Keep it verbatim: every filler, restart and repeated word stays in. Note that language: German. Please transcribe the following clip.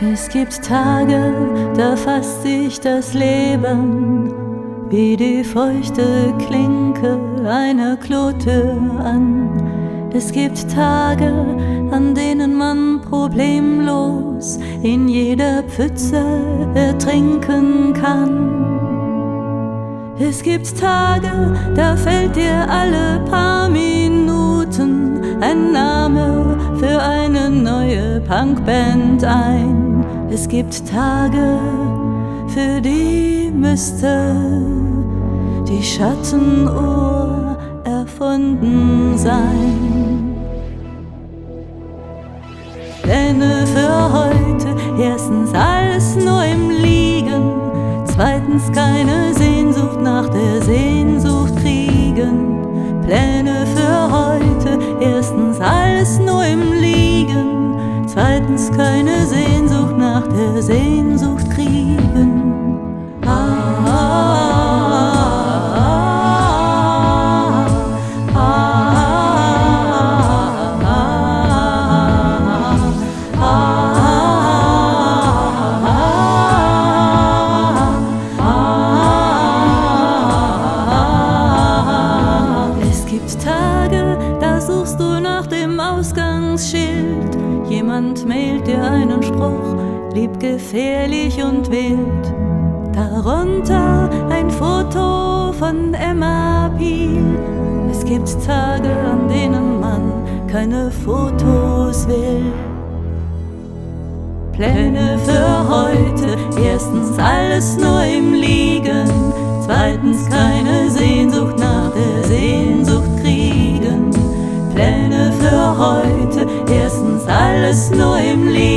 Es gibt Tage, da fasst sich das Leben wie die feuchte Klinke einer Klotür an. Es gibt Tage, an denen man problemlos in jeder Pfütze ertrinken kann. Es gibt Tage, da fällt dir alle paar Minuten ein Name für eine neue Punkband ein. Es gibt Tage, für die müsste die Schattenuhr erfunden sein. Pläne für heute, erstens alles nur im Liegen, zweitens keine Sehnsucht nach der Sehnsucht kriegen. Pläne für heute, erstens alles nur im Liegen, zweitens keine Sehnsucht nach der Sehnsucht kriegen. Ah, ah, ah, ah, ah. Es gibt Tage, da suchst du nach dem Ausgangsschild. Jemand mailt dir einen Spruch, lieb, gefährlich und wild. Darunter ein Foto von Emma Piel. Es gibt Tage, an denen man keine Fotos will. Pläne für heute, erstens alles nur im Liegen, zweitens keine Sehnsucht nach der Sehnsucht kriegen. Pläne für heute, erstens alles nur im Liegen,